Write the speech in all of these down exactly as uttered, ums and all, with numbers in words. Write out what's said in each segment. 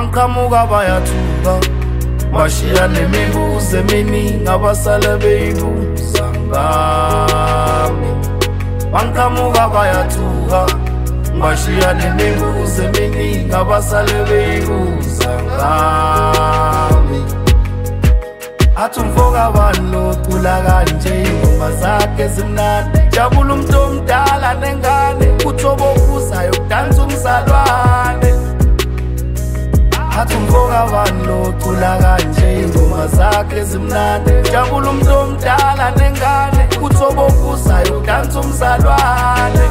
Bankamuka bayathuka bashiya nemibuzo eminingi abasala beyibuza ngami. Bankamuka bayathuka bashiya nemibuzo eminingi abasala beyibuza ngami. Athi umfoka bani lo cula kanje ingoma zakhe zimnandi, jabula umuntu omdala nengane uthobo okuzayo kudansa umzalwane. Athi umfoka bani lo cula kanje ingoma zakhe zimnandi, jabula umuntu omdala nengane uthobo okuzayo kudansa umzalwane.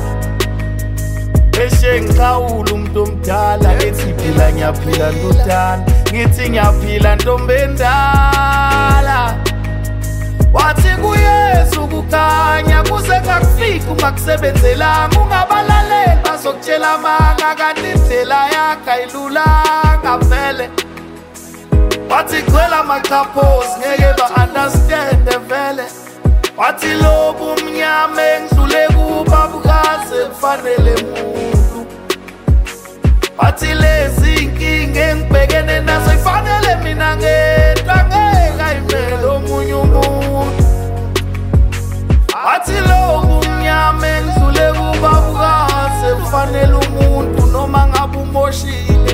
Eshe ngikhawula umuntu omdala ethi phila ngiyaphila ndodana, ngithi ngiyaphila ntombendala. Wathi kuyesu kukhanya kuze ngakufika ungakusebenzelanga, ungabalalela bazokutshela amanga kanti indlela yakho ayilulanga vele. Wathi gcwele amachaphozi ngeke ba-understande vele. Wathi lobu umnyama engidlule kubabukazi kufanele muntu. Wathi lezi inkinga engibhekene nazo ifanele mina ngedwa ngeke ayimele omunye umuntu. Wathi lobu umnyama engidlule kubabukazi kufanele umuntu noma ngabe umoshile.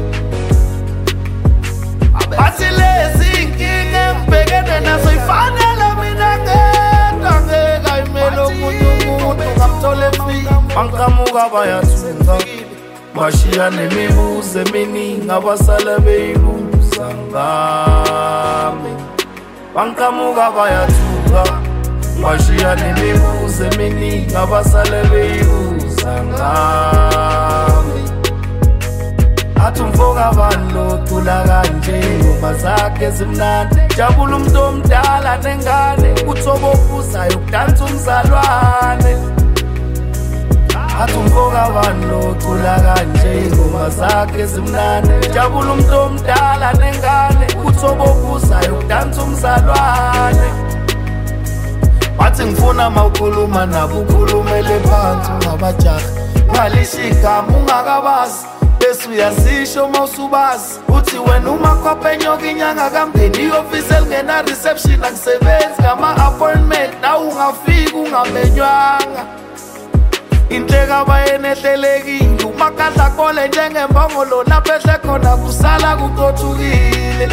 Wathi lezi inkinga engibhekene nazo ifanele mina ngedwa ngeke ayimele omunye umuntu ngamthole fika. Bankamuka bayathuka bashiya nemibuzo eminingi abasala beyibuza ngami. Bankamuka bayathuka bashiya nemibuzo eminingi abasala beyibuza ngami. Athi umfoka bani lo cula kanje ingoma zakhe zimnandi, jabula umuntu omdala nengane uthobo okuzayo kudansa umzalwane. Athi umfoka bani lo cula kanje ingoma zakhe zimnandi, jabula umuntu omdala nengane uthobo okuzayo kudansa umzalwane. Wathi ngifuna mawukhuluma nabo ukhulumele phansi ungabajaha, ngalisho igama ungakabazi bese uyazisho mawusubazi. Uthi wena umakhwapha enyoka inyanga kamndeni i-office elingena reception akusebenzi ngama-appointment, nawe ungafika ungamenywanga. Inhleka bayenehlelekile umakadla kole njengembongolo, lapha ehle khona kusala kuqothukile.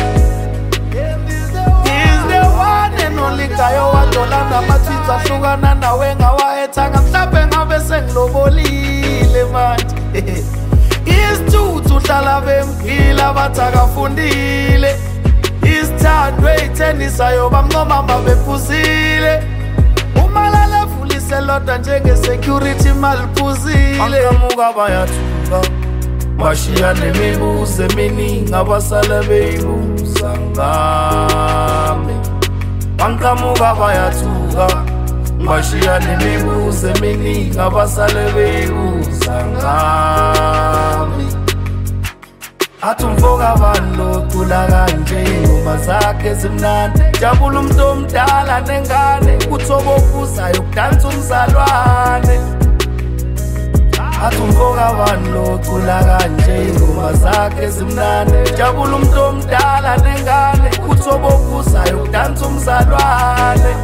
He's the one and only guy owadola nama-tweets ahlukana nawe ngawahethanga, mhlawumbe ngabe sengilobolile manje. Isithuthu uhlala bemphila bathi akafundile, isithandwe ithenisayo bamncoma babephuzile. Umalala evulise lodwa njenge-security maliphuzile. Bankamuka bayathuka bashiya nemibuzo eminingi abasala beyibuza ngami. Bankamuka bayathuka bashiya nemibuzo eminingi abasala beyibuza ngami. Athi umfoka bani lo cula kanje ingoma zakhe zimnandi, jabula umuntu omdala nengane uthobo okuzayo kudansa umzalwane. Athi umfoka bani lo cula kanje ingoma zakhe zimnandi, jabula umuntu omdala nengane uthobo okuzayo kudansa umzalwane.